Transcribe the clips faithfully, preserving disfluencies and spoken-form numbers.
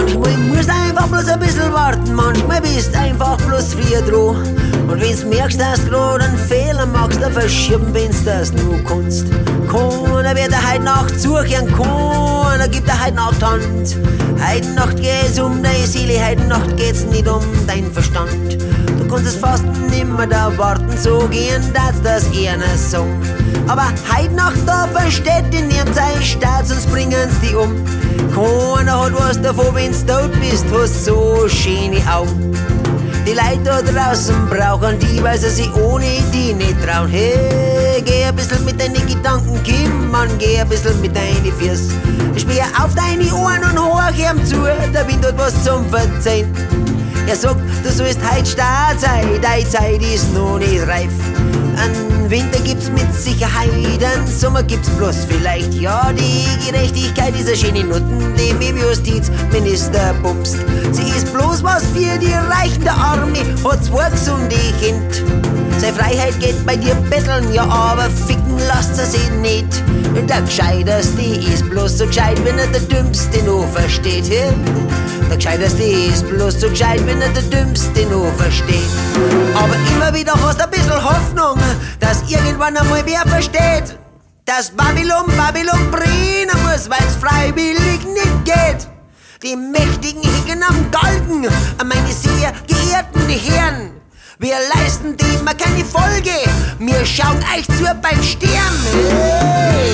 Manchmal musst einfach bloß ein bisschen warten, manchmal bist einfach bloß früher dran. Und wenn's merkst, dass du grad einen Fehler machst, dann verschieben, wenn's das nur kannst. Keiner wird dir heute Nacht zuhören, keiner gibt dir heute Nacht Hand. Heute Nacht geht's um deine Seele, heute Nacht geht's nicht um deinen Verstand. Du kannst es fast nimmer da warten, so gehen, dass das gerne sagen. Aber heute Nacht da versteht die niemand sein Staat, sonst bringen's die um. Keiner hat was davon, wenn's tot bist, hast so schöne Augen. Die Leute da draußen brauchen die, weil sie sich ohne die nicht trauen. Hey, geh ein bisschen mit deinen Gedanken, Kim, Mann, geh ein bisschen mit deinen Füßen. Sperr auf deine Ohren und horch ihm zu, der Wind hat was zum Verzeihen. Er sagt, du sollst heut stark sein, deine Zeit ist noch nicht reif. Einen Winter gibt's mit Sicherheit, einen Sommer gibt's bloß vielleicht. Ja, die Gerechtigkeit ist eine schöne Nutten, die mit dem Justizminister bumst. Sie ist bloß was für die Reichen, der Arme hat zwei gesunde Kind. Seine Freiheit geht bei dir betteln, ja, aber ficken lasst er sie nicht. Der Gescheiterste ist bloß so gescheit, wenn er der Dümmste noch versteht. Hey? Der Gescheiterste ist bloß so gescheit, wenn er der Dümmste noch versteht. Aber immer wieder hast du ein bisschen Hoffnung, dass irgendwann einmal wer versteht, dass Babylon, Babylon brennen muss, weil's freiwillig nicht geht. Die Mächtigen hängen am Galgen, an meine sehr geehrten Herren. Wir leisten dem mal keine Folge, wir schauen euch zu beim Sterben. Hey.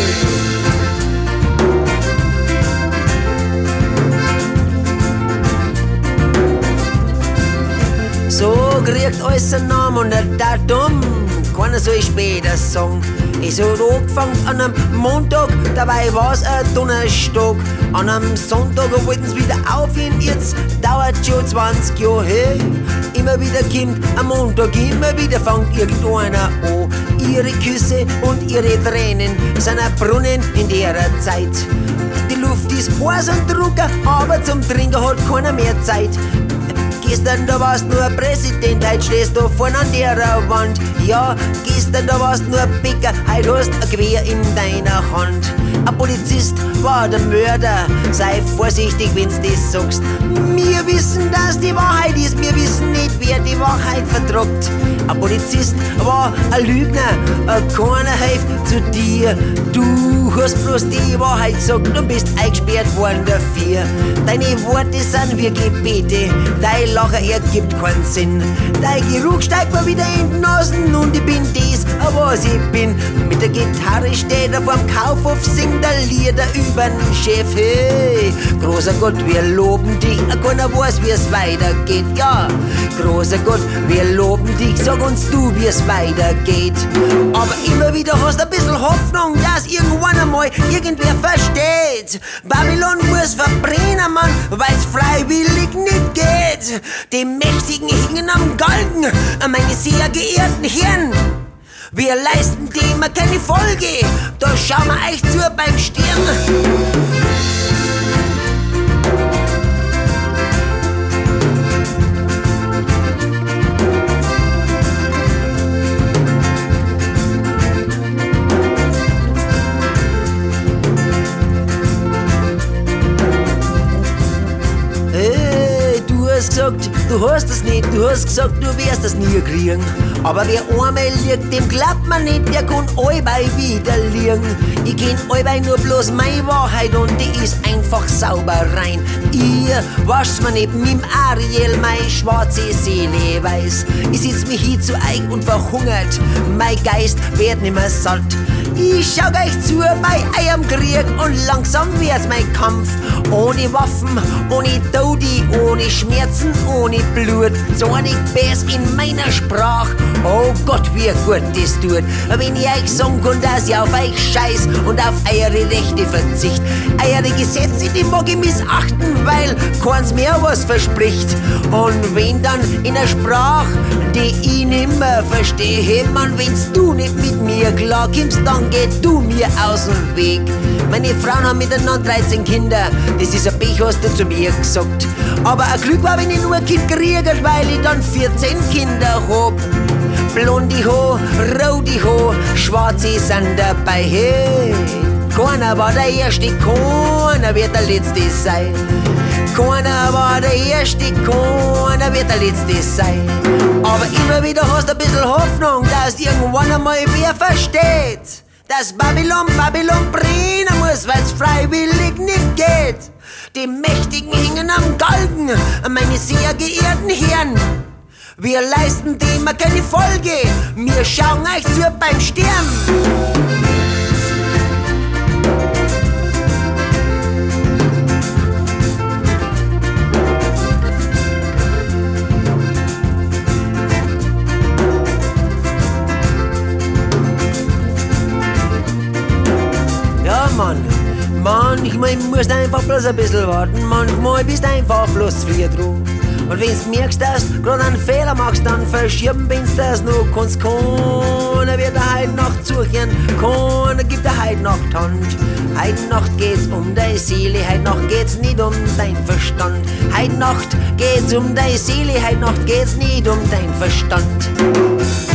So kriegt alles einen Namen und ein Datum, keiner soll später sagen. Es hat angefangen an einem Montag, dabei war's ein Donnerstag. An einem Sonntag wollten's wieder aufhören, jetzt dauert schon zwanzig Jahre. Hey, immer wieder kommt am Montag, immer wieder fängt irgendeiner an. Ihre Küsse und ihre Tränen sind ein Brunnen in der Zeit. Die Luft ist heiß und drucker, aber zum Trinken hat keiner mehr Zeit. Gestern da warst nur Präsident, heute stehst du vorne an der Wand. Ja, gestern da warst nur Bäcker, heute hast ein Gewehr in deiner Hand. Ein Polizist war der Mörder, sei vorsichtig, wenn's das sagst. Wir wissen, dass die Wahrheit ist, wir wissen nicht, wer die Wahrheit verdruckt. Ein Polizist war ein Lügner, keiner hilft zu dir. Du hast bloß die Wahrheit gesagt und bist eingesperrt worden dafür. Deine Worte sind wie Gebete, dein Lachen ergibt keinen Sinn. Dein Geruch steigt mir wieder in die Nasen und ich bin das, was ich bin. Mit der Gitarre steht er vorm Kaufhof, singt ein Lieder übern Chef. Hey, großer Gott, wir loben dich, keiner weiß, wie es weitergeht. Ja, großer Gott, wir loben dich, sag uns du, wie es weitergeht. Aber immer wieder hast du ein bisschen Hoffnung, dass irgendwann einmal irgendwer versteht. Babylon muss verbrennen, Mann, weil's freiwillig nicht geht. Die Mächtigen hängen am Galgen, meine sehr geehrten Herren. Wir leisten dem keine Folge, da schauen wir euch zu beim Stirn. Gesagt, du hast es nicht, du hast gesagt, du wirst es nie kriegen. Aber wer einmal liegt, dem glaubt man nicht, der kann allbei wieder liegen. Ich kenn allbei nur bloß meine Wahrheit und die ist einfach sauber rein. Ihr wascht mir nicht mit dem Ariel meine schwarze Seele weiß. Ich sitz mich hin zu euch und verhungert, mein Geist wird nimmer satt. Ich schau euch zu bei eurem Krieg und langsam wird's mein Kampf. Ohne Waffen, ohne Todi, ohne Schmerzen, ohne Blut. Zornig Bass in meiner Sprache, oh Gott, wie gut das tut. Wenn ich euch sagen kann, dass ich auf euch scheiß und auf eure Rechte verzicht. Eure Gesetze, die mag ich missachten, weil keins mehr was verspricht. Und wenn dann in der Sprache, die ich nimmer verstehe, man, wenn's du nicht mit mir klarkommst, dann geh du mir aus dem Weg. Meine Frauen haben miteinander dreizehn Kinder, das ist ein Pech, hast du zu mir gesagt. Aber ein Glück war, wenn ich nur ein Kind kriegt, weil ich dann vierzehn Kinder hab. Blonde Haar, rote Haar, schwarze sind dabei, hey. Keiner war der Erste, keiner wird der Letzte sein. Keiner war der Erste, keiner wird der Letzte sein. Aber immer wieder hast du ein bisschen Hoffnung, dass irgendwann einmal wer versteht, dass Babylon, Babylon brennen muss, weil's freiwillig nicht geht. Die Mächtigen hängen am Galgen, meine sehr geehrten Herren. Wir leisten dem keine Folge, wir schauen euch zu beim Sterben. Mann, manchmal musst du einfach bloß ein bisschen warten, manchmal bist du einfach bloß früh dran. Und wenn's merkst, dass du grad einen Fehler machst, dann verschieben, wenn's das noch kannst. Keiner wird dir heute Nacht zuhören, keiner gibt dir heute Nacht Hand. Heute Nacht geht's um deine Seele, heute Nacht geht's nicht um dein Verstand. Heute Nacht geht's um deine Seele, heute Nacht geht's nicht um dein Verstand.